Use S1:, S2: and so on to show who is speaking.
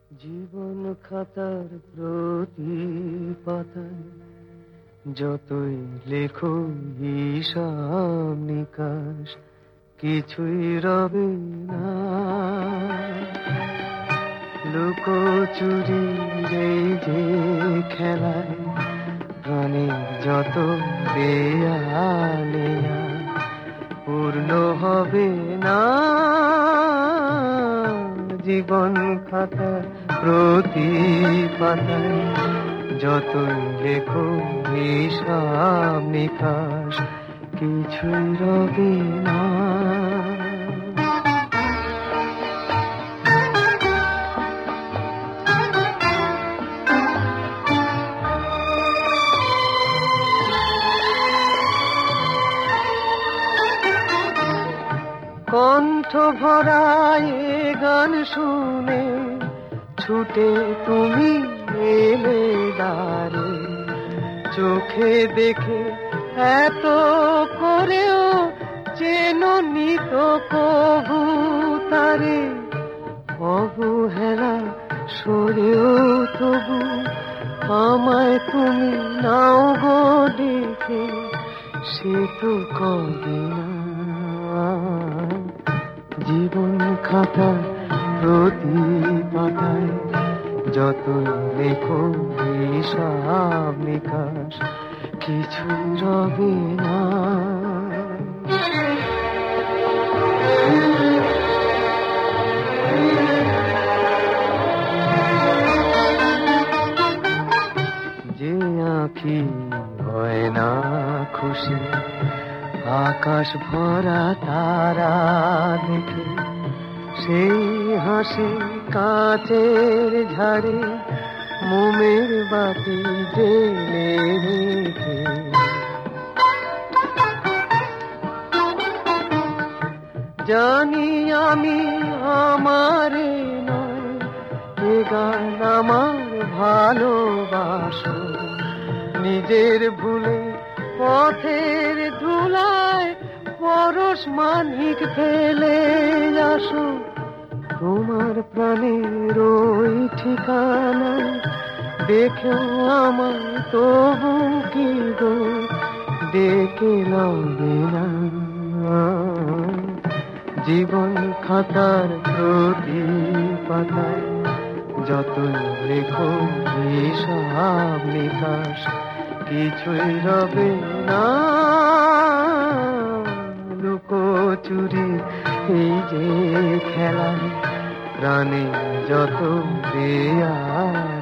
S1: জীবন খাতার প্রতি পাতায় যতই লেখো হিসাব নিকাশ কিছুই রবে না। লুকোচুরি এই যে খেলায় প্রাণের যত দেয়ালে পূর্ণ হবে না। জীবন খাতার প্রতি পাতায় যতই লেখো হিসাব নিকাশ কিছুই রবে না। কণ্ঠ ভরায় গান শুনে ছুটে তুমি এলে দ্বারে, চোখে দেখে এত করেও চেননি তো কবু তারে। অবহেলা সরেও তবু আমায় তুমি নাও গো দেখে, সে তো কবে না। জীবন খাতা প্রতি পাতায় যতই লেখো হিসাব নিকাশ কিছুই রবে না। যে আঁখি হয় না খুশি আকাশ ভরা তারা দেখে, সেই হাসি কাঁচের ঝাড়ে মোমের বাতি জেলে রেখে। জানি আমি আমারে নয় এ গান আমার ভালোবাসো, নিজের ভুলে পথের ধুলায় পরশ মানিক ফেলে আসো। তোমার প্রাণের ওই ঠিকানায় দেখো আমায় তবু কি গো ডেকে লবে না। জীবন খাতার প্রতি পাতায় যতই লেখো হিসাব নিকাশ কিছুই রবে না। লুকোচুরি এই যে খেলায় প্রাণে যত দেয়া